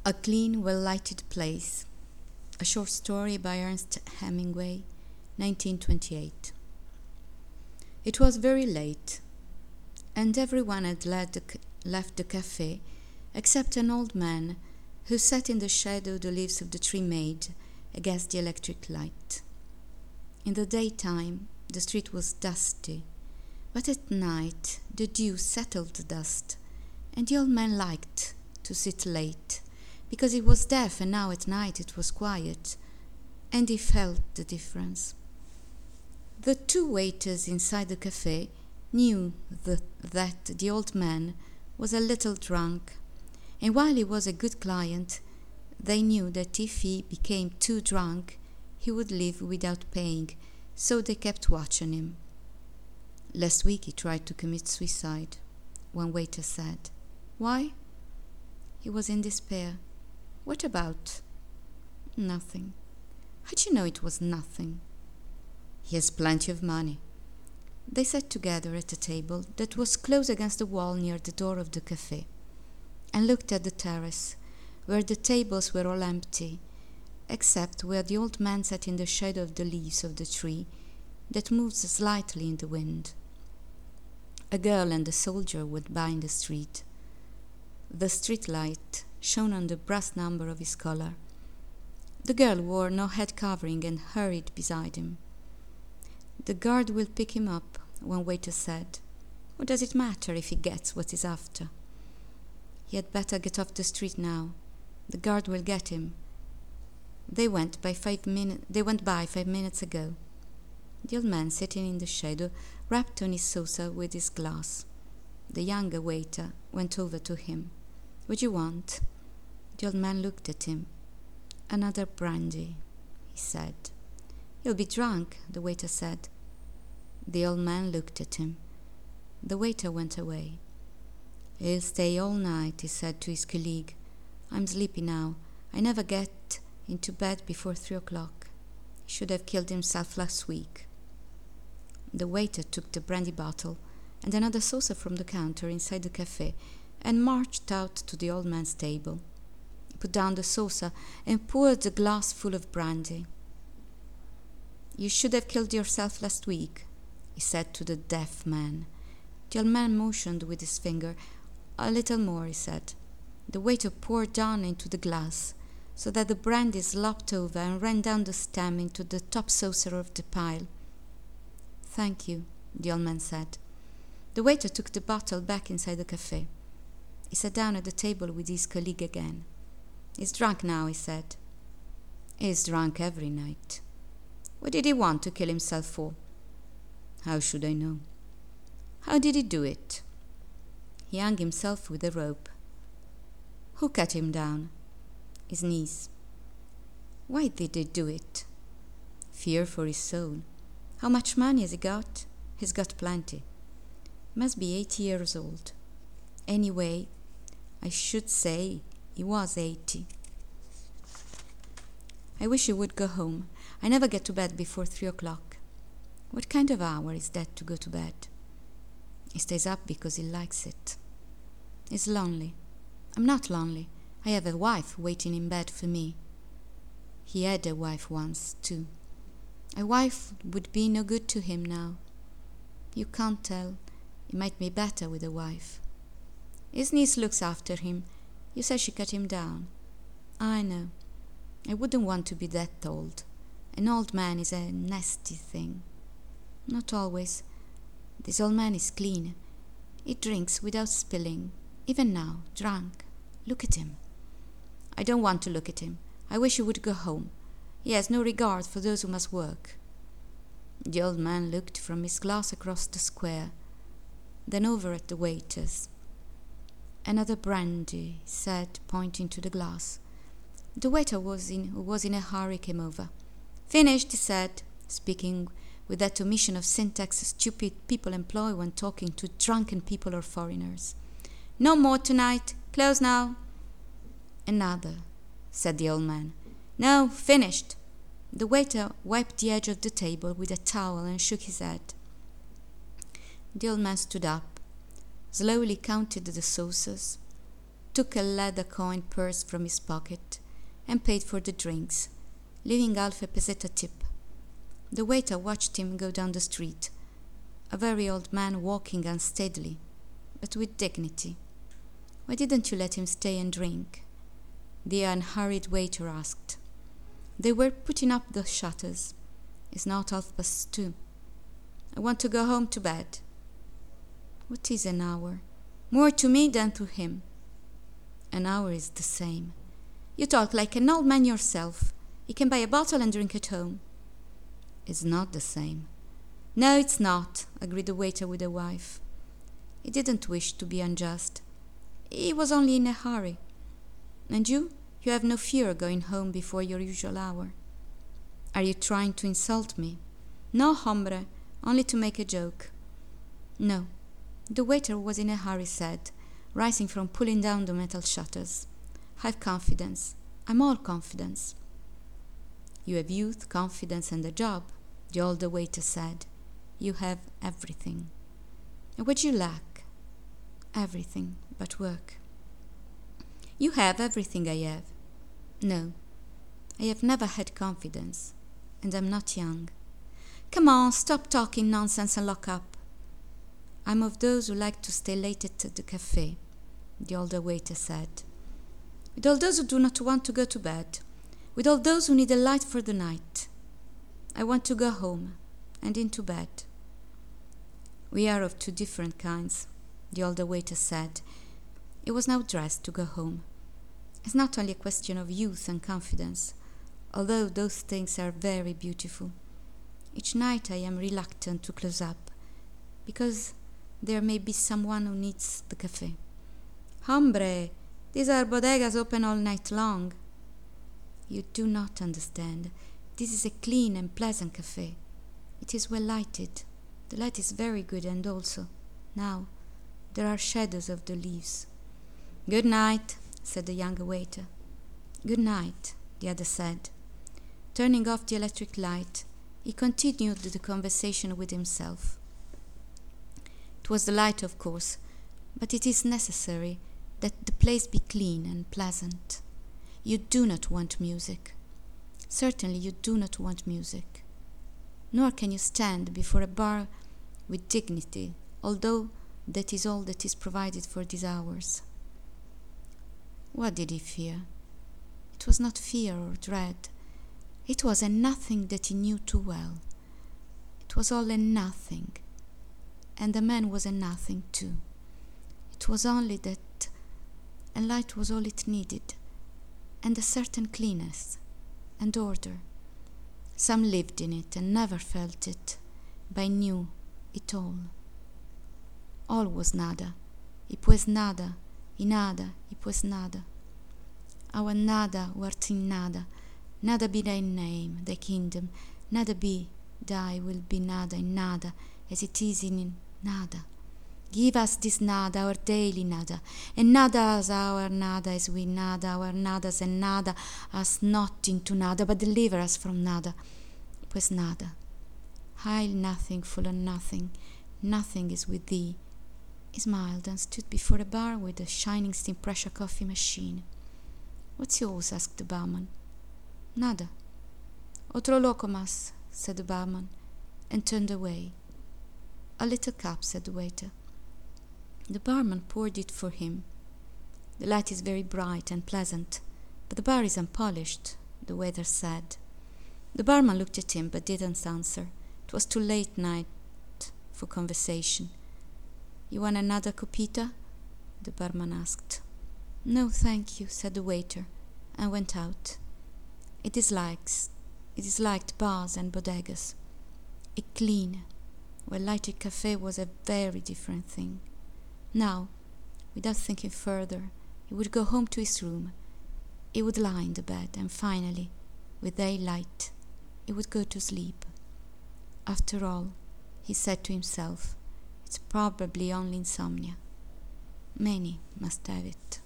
A Clean, Well-Lighted Place. A short story by Ernest Hemingway, 1928. It was very late, and everyone had left the cafe except an old man who sat in the shadow the leaves of the tree made against the electric light. In the daytime, the street was dusty, but at night the dew settled the dust, and the old man liked to sit late, because he was deaf and now at night it was quiet, and he felt the difference. The two waiters inside the cafe knew that the old man was a little drunk, and while he was a good client, they knew that if he became too drunk, he would leave without paying, so they kept watching him. "Last week he tried to commit suicide," one waiter said. "Why?" "He was in despair." "What about?" "Nothing." "How'd you know it was nothing?" "He has plenty of money." They sat together at a table that was close against the wall near the door of the cafe, and looked at the terrace, where the tables were all empty, except where the old man sat in the shadow of the leaves of the tree that moved slightly in the wind. A girl and a soldier went by in the street. The street light shone on the brass number of his collar. The girl wore no head covering and hurried beside him. "The guard will pick him up," one waiter said. "What does it matter if he gets what he's after?" "He had better get off the street now. The guard will get him. They went by 5 minutes ago." The old man, sitting in the shadow, rapped on his saucer with his glass. The younger waiter went over to him. "What do you want?" The old man looked at him. "Another brandy," he said. "You'll be drunk," the waiter said. The old man looked at him. The waiter went away. "He'll stay all night," he said to his colleague. "I'm sleepy now. I never get into bed before 3 o'clock. He should have killed himself last week." The waiter took the brandy bottle and another saucer from the counter inside the cafe and marched out to the old man's table. He put down the saucer and poured a glass full of brandy. "You should have killed yourself last week," he said to the deaf man. The old man motioned with his finger. "A little more," he said. The waiter poured down into the glass, so that the brandy slopped over and ran down the stem into the top saucer of the pile. "Thank you," the old man said. The waiter took the bottle back inside the cafe. He sat down at the table with his colleague again. "He's drunk now," he said. "He's drunk every night." "What did he want to kill himself for?" "How should I know?" "How did he do it?" "He hung himself with a rope." "Who cut him down?" "His niece." "Why did he do it?" "Fear for his soul." "How much money has he got?" "He's got plenty." "Must be 80 years old." "Anyway, I should say he was 80. I wish he would go home. I never get to bed before 3 o'clock. What kind of hour is that to go to bed?" "He stays up because he likes it." "He's lonely." "I'm not lonely. I have a wife waiting in bed for me." "He had a wife once, too." "A wife would be no good to him now." "You can't tell. He might be better with a wife." "His niece looks after him. You said she cut him down." "I know. I wouldn't want to be that old. An old man is a nasty thing." "Not always. This old man is clean. He drinks without spilling. Even now, drunk. Look at him." "I don't want to look at him. I wish he would go home. He has no regard for those who must work." The old man looked from his glass across the square, then over at the waiters. "Another brandy," he said, pointing to the glass. The waiter who was in a hurry came over. "Finished," he said, speaking with that omission of syntax stupid people employ when talking to drunken people or foreigners. "No more tonight. Close now." "Another," said the old man. "No, finished." The waiter wiped the edge of the table with a towel and shook his head. The old man stood up, slowly counted the saucers, took a leather coin purse from his pocket and paid for the drinks, leaving Alf a peseta tip. The waiter watched him go down the street, a very old man walking unsteadily, but with dignity. "Why didn't you let him stay and drink?" the unhurried waiter asked. They were putting up the shutters. "It's not 2:30. I want to go home to bed." "What is an hour?" "More to me than to him." "An hour is the same." "You talk like an old man yourself. You can buy a bottle and drink at home." "It's not the same." "No, it's not," agreed the waiter with the wife. He didn't wish to be unjust. He was only in a hurry. "And you have no fear going home before your usual hour." "Are you trying to insult me?" "No, hombre, only to make a joke." "No." The waiter was in a hurry said, rising from pulling down the metal shutters. "Have confidence. I'm all confidence." "You have youth, confidence, and a job," the older waiter said. "You have everything." "What do you lack?" "Everything but work." "You have everything I have." "No, I have never had confidence, and I'm not young." "Come on, stop talking nonsense and lock up." "I'm of those who like to stay late at the cafe," the older waiter said. "With all those who do not want to go to bed, with all those who need a light for the night. I want to go home and into bed." "We are of two different kinds," the older waiter said. He was now dressed to go home. "It's not only a question of youth and confidence, although those things are very beautiful. Each night I am reluctant to close up, because there may be someone who needs the cafe." "Hombre, these are bodegas open all night long." "You do not understand. This is a clean and pleasant cafe. It is well lighted. The light is very good, and also, now, there are shadows of the leaves." "Good night," said the younger waiter. "Good night," the other said. Turning off the electric light, he continued the conversation with himself. "It was the light, of course, but it is necessary that the place be clean and pleasant. You do not want music. Certainly you do not want music. Nor can you stand before a bar with dignity, although that is all that is provided for these hours." What did he fear? It was not fear or dread. It was a nothing that he knew too well. It was all a nothing, and the man was a nothing too. It was only that a light was all it needed, and a certain cleanness and order. Some lived in it and never felt it, but knew it all. All was nada, y pues nada, y nada, y pues nada. Our nada wert in nada, nada be thy name, thy kingdom, nada be, thy will be nada in nada, as it is in nada. Give us this nada, our daily nada, and nada as our nada as we nada, our nadas, and nada us not into nada, but deliver us from nada, pues nada. Hail nothing, full of nothing, nothing is with thee. He smiled and stood before a bar with a shining steam pressure coffee machine. "What's yours?" asked the barman. "Nada." "Otro loco mas," said the barman, and turned away. "A little cup," said the waiter. The barman poured it for him. "The light is very bright and pleasant, but the bar is unpolished," the waiter said. The barman looked at him but didn't answer. It was too late night for conversation. "You want another copita?" the barman asked. "No, thank you," said the waiter, and went out. He disliked bars and bodegas. A clean, well-lighted cafe was a very different thing. Now, without thinking further, he would go home to his room. He would lie in the bed, and finally, with daylight, he would go to sleep. After all, he said to himself, it's probably only insomnia. Many must have it.